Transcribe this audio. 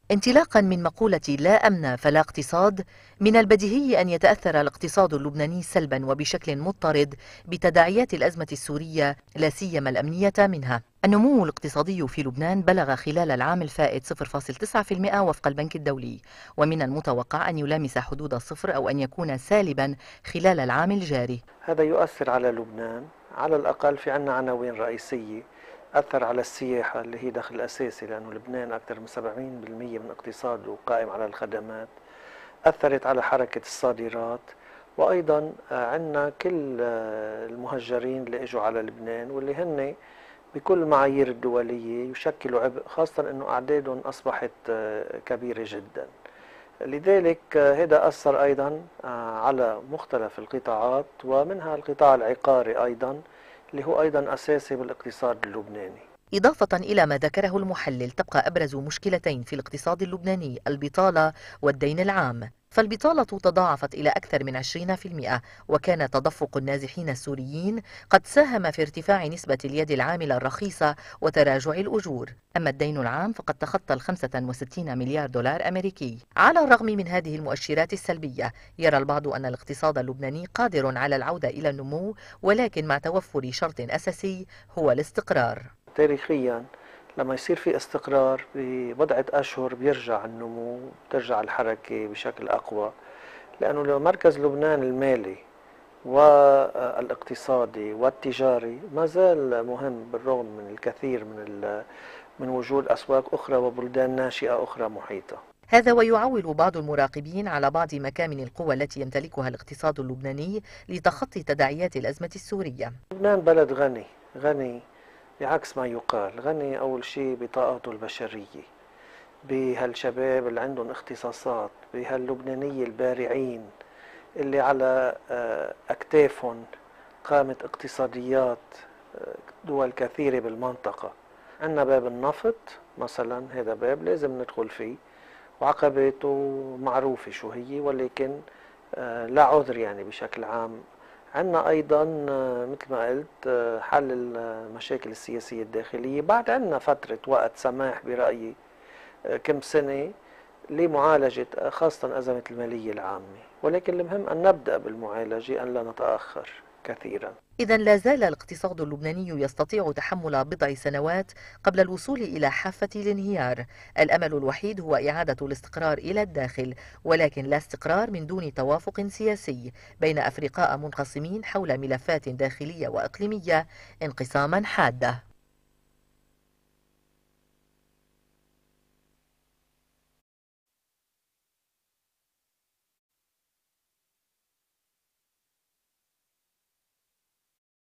انطلاقا من مقولة لا أمن فلا اقتصاد، من البديهي أن يتأثر الاقتصاد اللبناني سلبا وبشكل مضطرد بتداعيات الأزمة السورية، لا سيما الأمنية منها. النمو الاقتصادي في لبنان بلغ خلال العام الفائت 0.9% وفق البنك الدولي، ومن المتوقع أن يلامس حدود الصفر أو أن يكون سالبا خلال العام الجاري. هذا يؤثر على لبنان، على الأقل في عنا عناوين رئيسية. أثر على السياحة اللي هي دخل أساسي، لأنه لبنان أكثر من 70% من اقتصاده قائم على الخدمات. أثرت على حركة الصادرات، وأيضا عنا كل المهجرين اللي اجوا على لبنان واللي هن بكل المعايير الدولية يشكلوا عبء، خاصة أنه أعدادهم أصبحت كبيرة جدا. لذلك هذا أثر أيضا على مختلف القطاعات، ومنها القطاع العقاري أيضا اللي هو أيضا أساسي بالاقتصاد اللبناني. إضافة إلى ما ذكره المحلل، تبقى أبرز مشكلتين في الاقتصاد اللبناني البطالة والدين العام. فالبطالة تضاعفت إلى أكثر من 20%، وكان تدفق النازحين السوريين قد ساهم في ارتفاع نسبة اليد العاملة الرخيصة وتراجع الأجور. أما الدين العام فقد تخطى 65 مليار دولار أمريكي. على الرغم من هذه المؤشرات السلبية، يرى البعض أن الاقتصاد اللبناني قادر على العودة إلى النمو، ولكن مع توفر شرط أساسي هو الاستقرار. تاريخيا لما يصير في استقرار ببضعة أشهر بيرجع النمو، بترجع الحركة بشكل أقوى، لأنه مركز لبنان المالي والاقتصادي والتجاري ما زال مهم، بالرغم من الكثير من وجود أسواق أخرى وبلدان ناشئة أخرى محيطة. هذا ويعول بعض المراقبين على بعض مكامن القوى التي يمتلكها الاقتصاد اللبناني لتخطي تداعيات الأزمة السورية. لبنان بلد غني، غني بعكس ما يقال. غني أول شيء بطاقته البشرية، بهالشباب اللي عندهم اختصاصات، بهاللبنانية البارعين اللي على أكتافهم قامت اقتصاديات دول كثيرة بالمنطقة. عندنا باب النفط مثلا، هذا باب لازم ندخل فيه، وعقباته معروفة شو هي، ولكن لا عذر يعني بشكل عام. عندنا أيضا مثل ما قلت حل المشاكل السياسية الداخلية. بعد عندنا فترة وقت سماح برأيي كم سنة لمعالجة خاصة أزمة المالية العامة، ولكن المهم أن نبدأ بالمعالجة، أن لا نتأخر كثيرا. إذا لا زال الاقتصاد اللبناني يستطيع تحمل بضع سنوات قبل الوصول إلى حافة الانهيار. الأمل الوحيد هو إعادة الاستقرار إلى الداخل، ولكن لا استقرار من دون توافق سياسي بين أفرقاء منقسمين حول ملفات داخلية وإقليمية انقساما حادا.